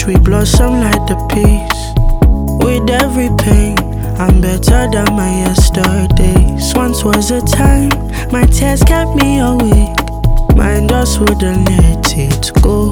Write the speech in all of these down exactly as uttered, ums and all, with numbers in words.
watch we blossom like the peace. With every pain, I'm better than my yesterdays. Once was a time, my tears kept me awake. Mine just wouldn't let it go.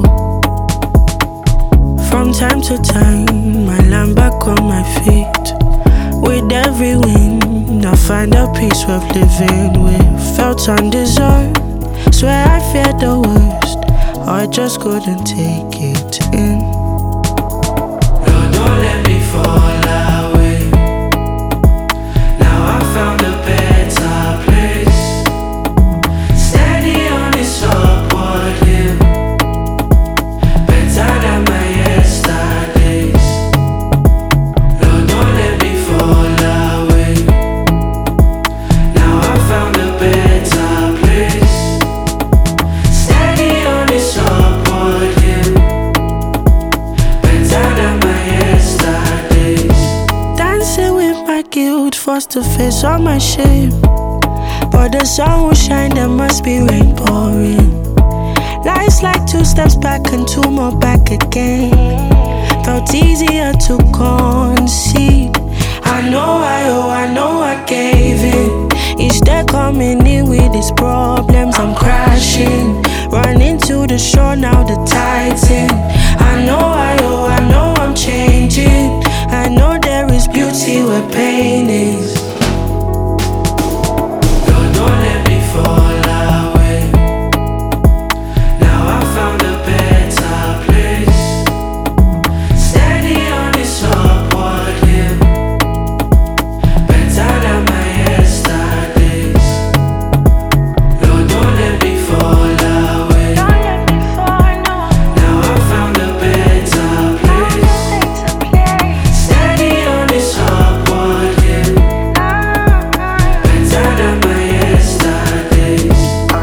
From time to time, I land back on my feet. With every wind, I find a peace worth living with. Felt undeserved, swear I feared the worst, or I just couldn't take it in. No, don't let me fall away. Now I found a better place. Steady on this upward hill, better than my yesterdays. No, don't let me fall away. Now I found a better place. Steady on this upward hill, better than my yesterdays. Dancing with my guilt, forced to face all my shame. But the sun will shine, there must be rain pouring. Life's like two steps back and two more back again. Felt easier to concede. I know I owe, I know I gave in. Each day coming in with its problems, I'm crashing. Running to the shore, now the tide's in. I know I owe, I know I'm changing. I know there is beauty where pain is. No, don't let me fall away. Now I found a better place. Steady on this upward hill, better than my yesterdays. No, don't let me fall away. Don't let me fall, no. Now I found a better place. Steady on this upward hill, better than my yesterdays.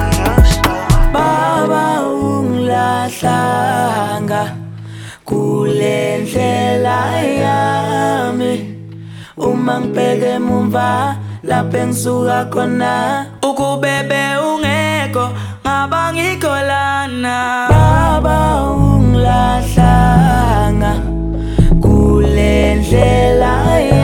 Baba ungilahlanga kule ndlela yami. Uma ngibheke emumva lapho engisuka khona, ukubebe ungekho ngaba ngikholana. Baba ungilahlanga kule ndlela